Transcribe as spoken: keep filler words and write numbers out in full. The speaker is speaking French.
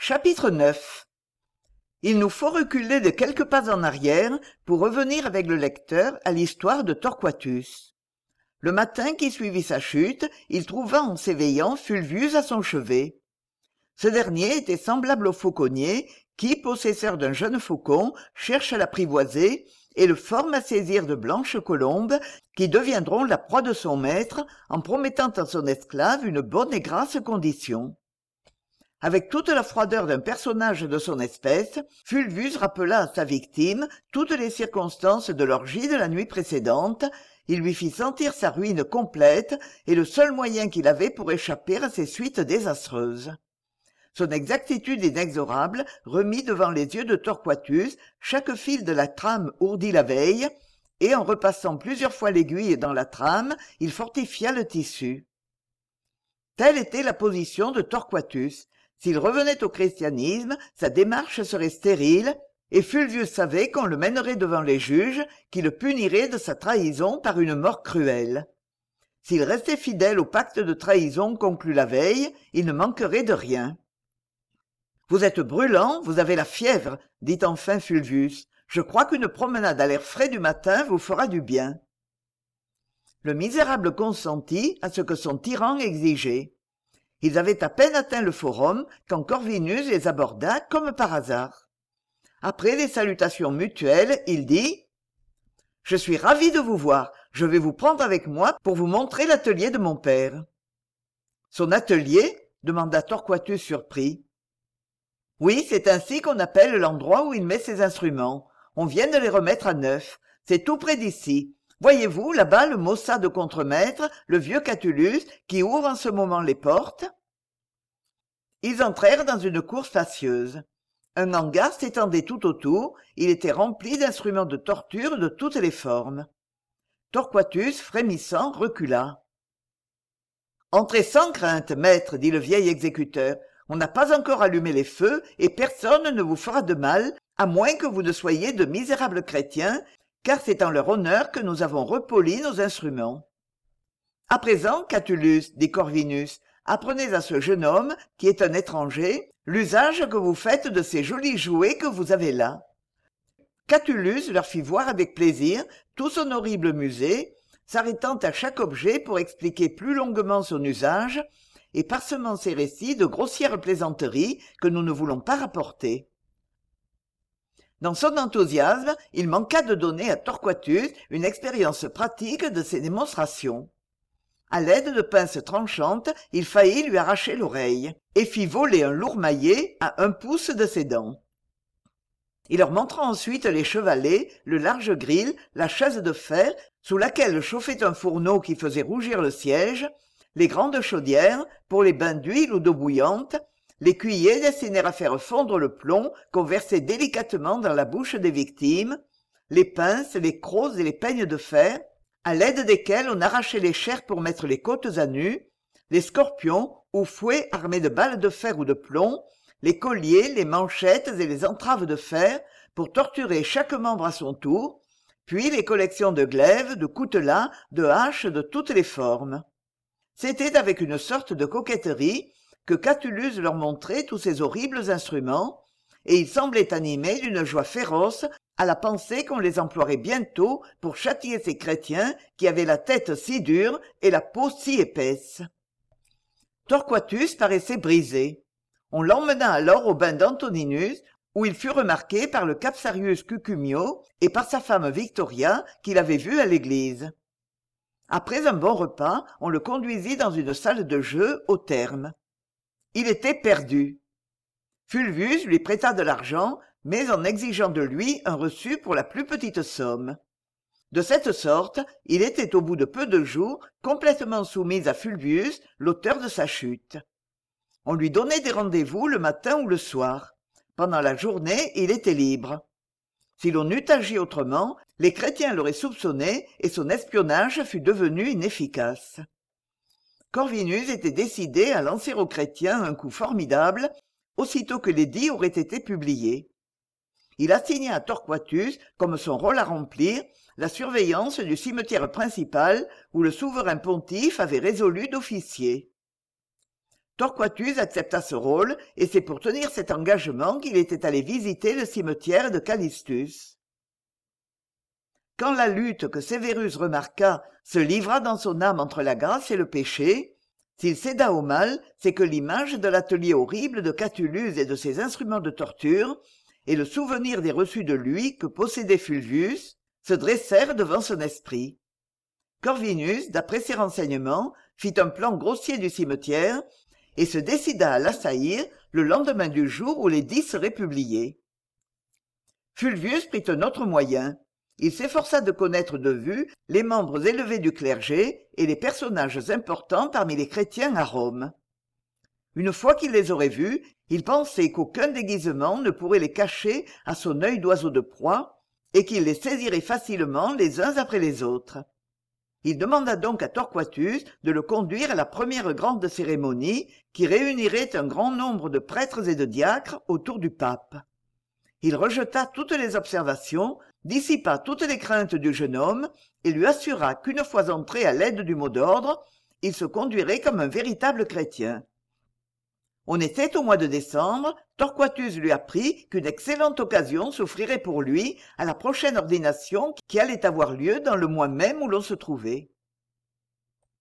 Chapitre neuf. Il nous faut reculer de quelques pas en arrière pour revenir avec le lecteur à l'histoire de Torquatus. Le matin qui suivit sa chute, il trouva en s'éveillant Fulvius à son chevet. Ce dernier était semblable au fauconnier qui, possesseur d'un jeune faucon, cherche à l'apprivoiser et le forme à saisir de blanches colombes qui deviendront la proie de son maître en promettant à son esclave une bonne et grasse condition. Avec toute la froideur d'un personnage de son espèce, Fulvius rappela à sa victime toutes les circonstances de l'orgie de la nuit précédente, il lui fit sentir sa ruine complète et le seul moyen qu'il avait pour échapper à ces suites désastreuses. Son exactitude inexorable remit devant les yeux de Torquatus chaque fil de la trame ourdie la veille, et en repassant plusieurs fois l'aiguille dans la trame, il fortifia le tissu. Telle était la position de Torquatus. S'il revenait au christianisme, sa démarche serait stérile, et Fulvius savait qu'on le mènerait devant les juges, qui le puniraient de sa trahison par une mort cruelle. S'il restait fidèle au pacte de trahison conclu la veille, il ne manquerait de rien. « Vous êtes brûlant, vous avez la fièvre, » dit enfin Fulvius. « Je crois qu'une promenade à l'air frais du matin vous fera du bien. » Le misérable consentit à ce que son tyran exigeait. Ils avaient à peine atteint le forum quand Corvinus les aborda comme par hasard. Après les salutations mutuelles, il dit « Je suis ravi de vous voir. Je vais vous prendre avec moi pour vous montrer l'atelier de mon père. »« Son atelier ?» demanda Torquatus surpris. « Oui, c'est ainsi qu'on appelle l'endroit où il met ses instruments. On vient de les remettre à neuf. C'est tout près d'ici. Voyez-vous là-bas le maussade contremaître, le vieux Catulus, qui ouvre en ce moment les portes ?» Ils entrèrent dans une cour spacieuse. Un hangar s'étendait tout autour, il était rempli d'instruments de torture de toutes les formes. Torquatus, frémissant, recula. « Entrez sans crainte, maître, dit le vieil exécuteur. On n'a pas encore allumé les feux et personne ne vous fera de mal, à moins que vous ne soyez de misérables chrétiens, car c'est en leur honneur que nous avons repoli nos instruments. »« À présent, Catulus, dit Corvinus, apprenez à ce jeune homme, qui est un étranger, l'usage que vous faites de ces jolis jouets que vous avez là. » Catulus leur fit voir avec plaisir tout son horrible musée, s'arrêtant à chaque objet pour expliquer plus longuement son usage, et parsemant ses récits de grossières plaisanteries que nous ne voulons pas rapporter. Dans son enthousiasme, il manqua de donner à Torquatus une expérience pratique de ces démonstrations. À l'aide de pinces tranchantes, il faillit lui arracher l'oreille, et fit voler un lourd maillet à un pouce de ses dents. Il leur montra ensuite les chevalets, le large gril, la chaise de fer, sous laquelle chauffait un fourneau qui faisait rougir le siège, les grandes chaudières, pour les bains d'huile ou d'eau bouillante, l'écuyer destiné à faire fondre le plomb qu'on versait délicatement dans la bouche des victimes, les pinces, les crocs et les peignes de fer, à l'aide desquels on arrachait les chairs pour mettre les côtes à nu, les scorpions ou fouets armés de balles de fer ou de plomb, les colliers, les manchettes et les entraves de fer pour torturer chaque membre à son tour, puis les collections de glaives, de coutelas, de haches de toutes les formes. C'était avec une sorte de coquetterie que Catulus leur montrait tous ces horribles instruments, et il semblait animé d'une joie féroce à la pensée qu'on les emploierait bientôt pour châtier ces chrétiens qui avaient la tête si dure et la peau si épaisse. Torquatus paraissait brisé. On l'emmena alors au bain d'Antoninus, où il fut remarqué par le Capsarius Cucumio et par sa femme Victoria, qui l'avait vu à l'église. Après un bon repas, on le conduisit dans une salle de jeu au terme. Il était perdu. Fulvius lui prêta de l'argent, mais en exigeant de lui un reçu pour la plus petite somme. De cette sorte, il était au bout de peu de jours complètement soumis à Fulvius, l'auteur de sa chute. On lui donnait des rendez-vous le matin ou le soir. Pendant la journée, il était libre. Si l'on eût agi autrement, les chrétiens l'auraient soupçonné et son espionnage fût devenu inefficace. Corvinus était décidé à lancer aux chrétiens un coup formidable, aussitôt que l'édit aurait été publié. Il assigna à Torquatus, comme son rôle à remplir, la surveillance du cimetière principal où le souverain pontife avait résolu d'officier. Torquatus accepta ce rôle, et c'est pour tenir cet engagement qu'il était allé visiter le cimetière de Callistus. Quand la lutte que Sévérus remarqua se livra dans son âme entre la grâce et le péché, s'il céda au mal, c'est que l'image de l'atelier horrible de Catullus et de ses instruments de torture, et le souvenir des reçus de lui que possédait Fulvius, se dressèrent devant son esprit. Corvinus, d'après ses renseignements, fit un plan grossier du cimetière et se décida à l'assaillir le lendemain du jour où l'édit serait publié. Fulvius prit un autre moyen. Il s'efforça de connaître de vue les membres élevés du clergé et les personnages importants parmi les chrétiens à Rome. Une fois qu'il les aurait vus, il pensait qu'aucun déguisement ne pourrait les cacher à son œil d'oiseau de proie, et qu'il les saisirait facilement les uns après les autres. Il demanda donc à Torquatus de le conduire à la première grande cérémonie qui réunirait un grand nombre de prêtres et de diacres autour du pape. Il rejeta toutes les observations, dissipa toutes les craintes du jeune homme et lui assura qu'une fois entré à l'aide du mot d'ordre, il se conduirait comme un véritable chrétien. On était au mois de décembre, Torquatus lui apprit qu'une excellente occasion s'offrirait pour lui à la prochaine ordination qui allait avoir lieu dans le mois même où l'on se trouvait.